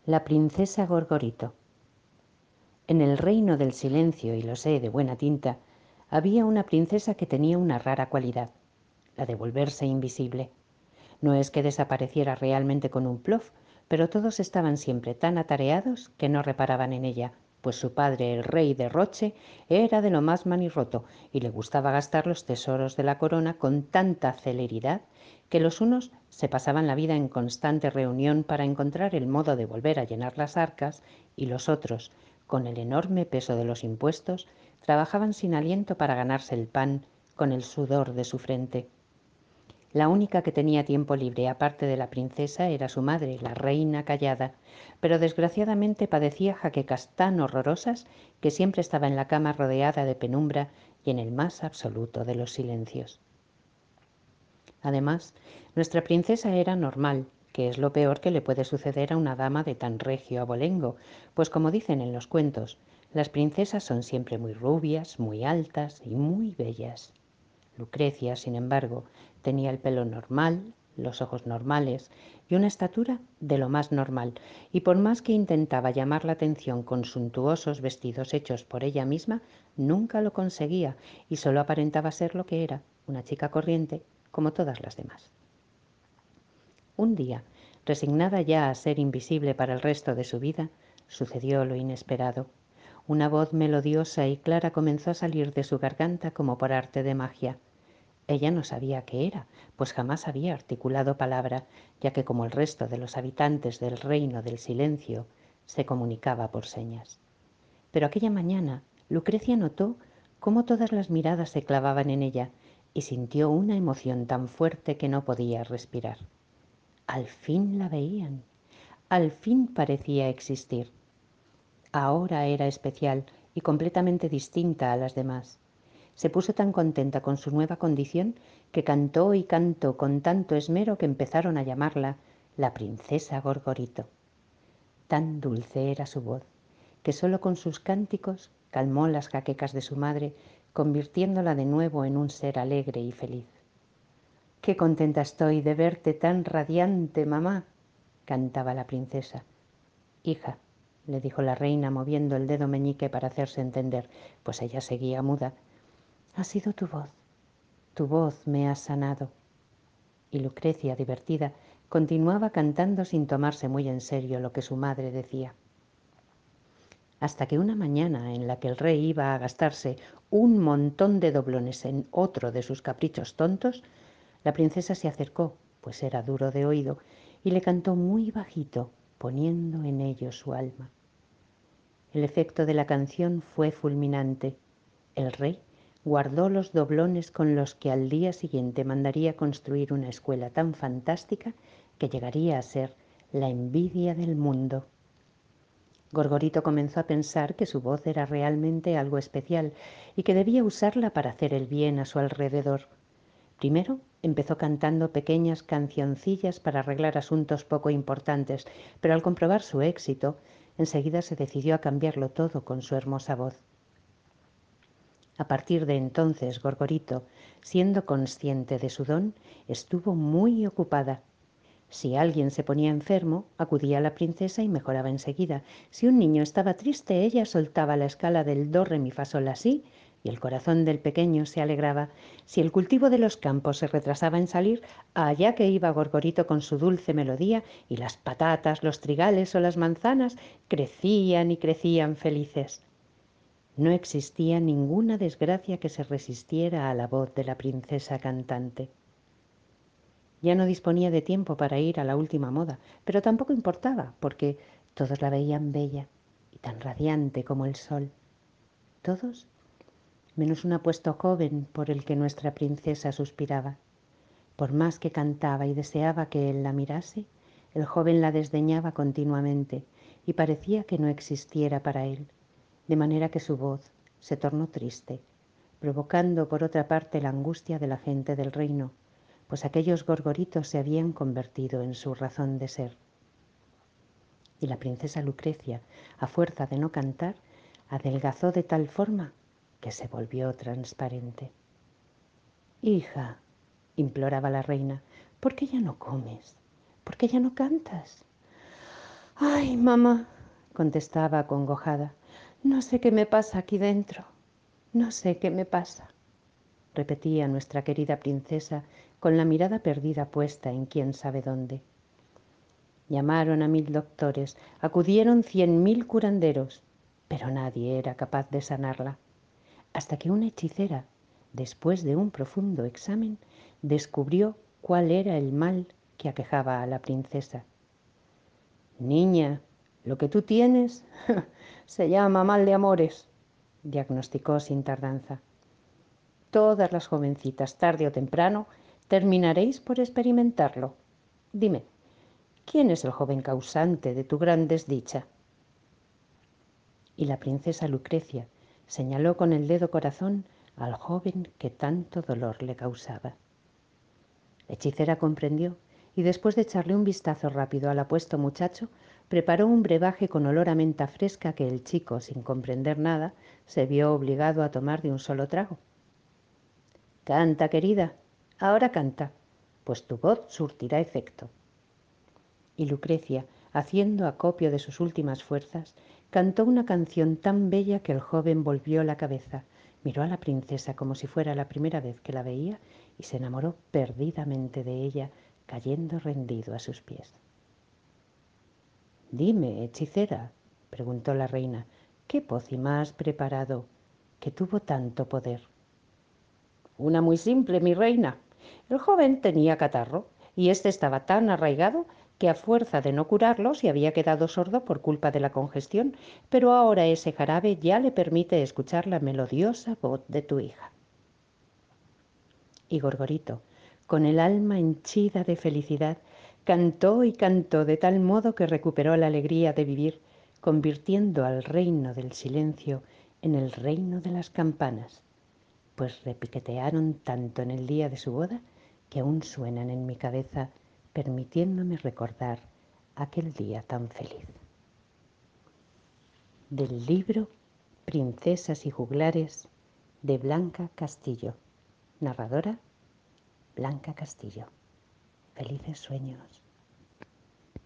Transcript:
La princesa Gorgorito. En el reino del silencio, y lo sé de buena tinta, había una princesa que tenía una rara cualidad, la de volverse invisible. No es que desapareciera realmente con un plof, pero todos estaban siempre tan atareados que no reparaban en ella, pues su padre, el rey de Roche, era de lo más manirroto y le gustaba gastar los tesoros de la corona con tanta celeridad que los unos se pasaban la vida en constante reunión para encontrar el modo de volver a llenar las arcas y los otros, con el enorme peso de los impuestos, trabajaban sin aliento para ganarse el pan con el sudor de su frente. La única que tenía tiempo libre aparte de la princesa era su madre, la reina callada, pero desgraciadamente padecía jaquecas tan horrorosas que siempre estaba en la cama rodeada de penumbra y en el más absoluto de los silencios. Además, nuestra princesa era normal, que es lo peor que le puede suceder a una dama de tan regio abolengo, pues como dicen en los cuentos, las princesas son siempre muy rubias, muy altas y muy bellas. Lucrecia, sin embargo, tenía el pelo normal, los ojos normales y una estatura de lo más normal, y por más que intentaba llamar la atención con suntuosos vestidos hechos por ella misma, nunca lo conseguía y solo aparentaba ser lo que era, una chica corriente como todas las demás. Un día, resignada ya a ser invisible para el resto de su vida, sucedió lo inesperado. Una voz melodiosa y clara comenzó a salir de su garganta como por arte de magia. Ella no sabía qué era, pues jamás había articulado palabra, ya que como el resto de los habitantes del reino del silencio, se comunicaba por señas. Pero aquella mañana Lucrecia notó cómo todas las miradas se clavaban en ella y sintió una emoción tan fuerte que no podía respirar. Al fin la veían, al fin parecía existir. Ahora era especial y completamente distinta a las demás. Se puso tan contenta con su nueva condición que cantó y cantó con tanto esmero que empezaron a llamarla la princesa Gorgorito. Tan dulce era su voz, que solo con sus cánticos calmó las jaquecas de su madre, convirtiéndola de nuevo en un ser alegre y feliz. «Qué contenta estoy de verte tan radiante, mamá», cantaba la princesa. «Hija», le dijo la reina moviendo el dedo meñique para hacerse entender, pues ella seguía muda, «ha sido tu voz me ha sanado». Y Lucrecia, divertida, continuaba cantando sin tomarse muy en serio lo que su madre decía. Hasta que una mañana en la que el rey iba a gastarse un montón de doblones en otro de sus caprichos tontos, la princesa se acercó, pues era duro de oído, y le cantó muy bajito, poniendo en ello su alma. El efecto de la canción fue fulminante. El rey guardó los doblones con los que al día siguiente mandaría construir una escuela tan fantástica que llegaría a ser la envidia del mundo. Gorgorito comenzó a pensar que su voz era realmente algo especial y que debía usarla para hacer el bien a su alrededor. Primero empezó cantando pequeñas cancioncillas para arreglar asuntos poco importantes, pero al comprobar su éxito, enseguida se decidió a cambiarlo todo con su hermosa voz. A partir de entonces, Gorgorito, siendo consciente de su don, estuvo muy ocupada. Si alguien se ponía enfermo, acudía a la princesa y mejoraba enseguida. Si un niño estaba triste, ella soltaba la escala del do, re, mi, fa, sol, la, si, y el corazón del pequeño se alegraba. Si el cultivo de los campos se retrasaba en salir, allá que iba Gorgorito con su dulce melodía, y las patatas, los trigales o las manzanas crecían y crecían felices. No existía ninguna desgracia que se resistiera a la voz de la princesa cantante. Ya no disponía de tiempo para ir a la última moda, pero tampoco importaba, porque todos la veían bella y tan radiante como el sol. Todos, menos un apuesto joven por el que nuestra princesa suspiraba. Por más que cantaba y deseaba que él la mirase, el joven la desdeñaba continuamente y parecía que no existiera para él, de manera que su voz se tornó triste, provocando por otra parte la angustia de la gente del reino, pues aquellos gorgoritos se habían convertido en su razón de ser. Y la princesa Lucrecia, a fuerza de no cantar, adelgazó de tal forma que se volvió transparente. «Hija», imploraba la reina, «¿por qué ya no comes? ¿Por qué ya no cantas?». Ay, mamá, contestaba acongojada, no sé qué me pasa aquí dentro, no sé qué me pasa, repetía nuestra querida princesa con la mirada perdida puesta en quién sabe dónde. Llamaron a 1000 doctores, acudieron 100.000 curanderos, pero nadie era capaz de sanarla, hasta que una hechicera, después de un profundo examen, descubrió cuál era el mal que aquejaba a la princesa. Niña, lo que tú tienes se llama mal de amores, diagnosticó sin tardanza. Todas las jovencitas, tarde o temprano, terminaréis por experimentarlo. Dime, ¿quién es el joven causante de tu gran desdicha? Y la princesa Lucrecia señaló con el dedo corazón al joven que tanto dolor le causaba. La hechicera comprendió y después de echarle un vistazo rápido al apuesto muchacho, preparó un brebaje con olor a menta fresca que el chico, sin comprender nada, se vio obligado a tomar de un solo trago. Canta, querida, ahora canta, pues tu voz surtirá efecto. Y Lucrecia, haciendo acopio de sus últimas fuerzas, cantó una canción tan bella que el joven volvió la cabeza, miró a la princesa como si fuera la primera vez que la veía y se enamoró perdidamente de ella, cayendo rendido a sus pies. Dime, hechicera, preguntó la reina, ¿qué pócima has preparado que tuvo tanto poder? Una muy simple, mi reina. El joven tenía catarro y éste estaba tan arraigado que a fuerza de no curarlo se había quedado sordo por culpa de la congestión, pero ahora ese jarabe ya le permite escuchar la melodiosa voz de tu hija. Y Gorgorito, con el alma henchida de felicidad, cantó y cantó de tal modo que recuperó la alegría de vivir, convirtiendo al reino del silencio en el reino de las campanas, pues repiquetearon tanto en el día de su boda que aún suenan en mi cabeza, permitiéndome recordar aquel día tan feliz. Del libro Princesas y juglares de Blanca Castillo. Narradora Blanca Castillo. Felices sueños.